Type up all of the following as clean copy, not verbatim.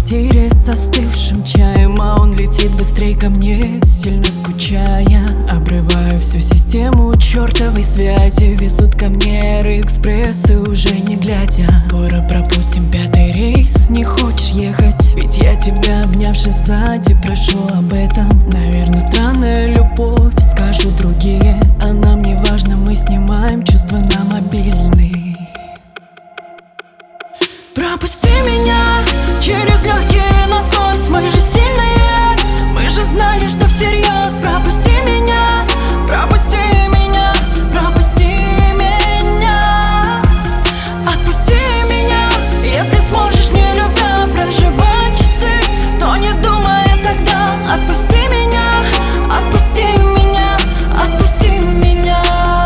квартире с остывшим чаем, а он летит быстрей ко мне, сильно скучая. Обрываю всю систему чертовой связи. Везут ко мне Аэроэкспрессы, уже не глядя. Скоро пропустим 5-й рейс. Не хочешь ехать? Ведь я тебя, обнявши сзади, прошу об этом. Наверное, странная любовь, скажут другие, а нам не важно, мы снимаем чувства на мобильный. Пропусти меня через легкие насквозь. Мы же сильные, мы же знали, что всерьез. Пропусти меня, пропусти меня, пропусти меня. Отпусти меня, если сможешь, не любя проживать часы, то не думая тогда. Отпусти меня, отпусти меня, отпусти меня.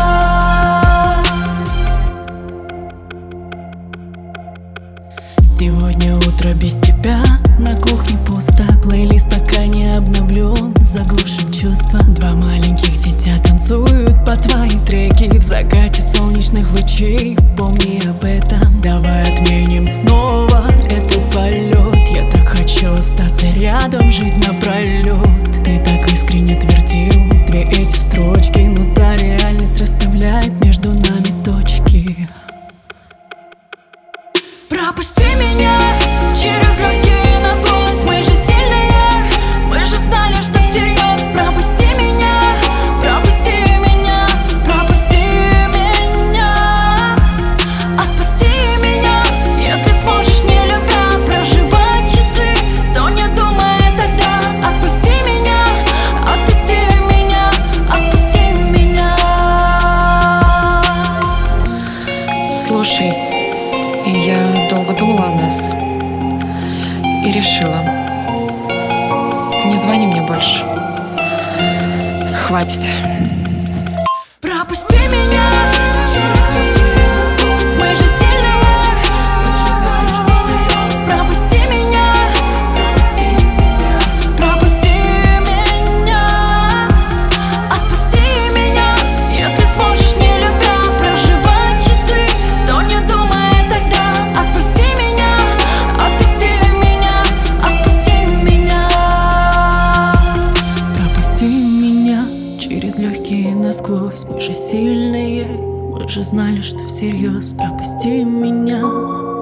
Сегодня утро без тебя, на кухне пусто. Плейлист пока не обновлен, заглушим чувства. Два маленьких дитя танцуют по твои треки в закате солнечных лучей. Помни об этом. Давай отменим снова этот полет. Я так хочу остаться рядом жизнь напролет. Ты так искренне твердил две эти строчки, но та реальность расставляет между нами точки. Пропусти меня через легкие насквозь. Мы же сильные, мы же знали, что всерьез. Пропусти меня, пропусти меня, пропусти меня. Отпусти меня, если сможешь, не любя проживать часы, то не думая тогда. Отпусти меня, отпусти меня, отпусти меня. Слушай, я долго думала о нас и решила: не звони мне больше. Хватит. Пропусти меня. Мы же сильные. Пропусти меня. Пропусти меня. Отпусти меня, если сможешь, не любя проживать часы, то не думая тогда. Отпусти меня, отпусти меня, отпусти меня. Пропусти меня через легкие насквозь. Мы же сильные, мы же знали, что всерьез. Пропусти меня.